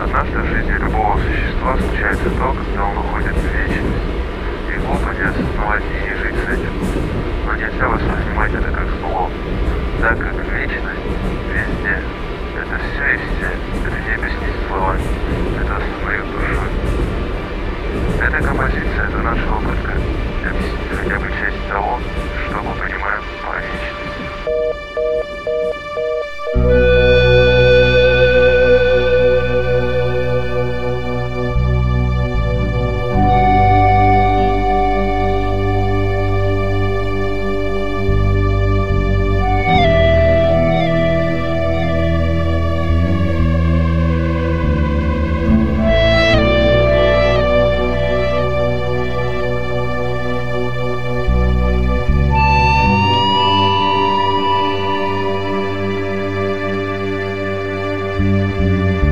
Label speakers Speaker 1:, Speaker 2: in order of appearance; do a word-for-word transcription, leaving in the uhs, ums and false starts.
Speaker 1: Однажды в жизни любого существа случается то, когда он уходит в вечность. И глупо не осознавать и не жить с этим. Но нельзя воспринимать это как зло, так как вечность везде. Это все и все. Это не объяснить словами. Это осознает душой. Эта композиция — это наша попытка объяснить хотя бы часть того, что мы понимаем по вечности.
Speaker 2: Thank you.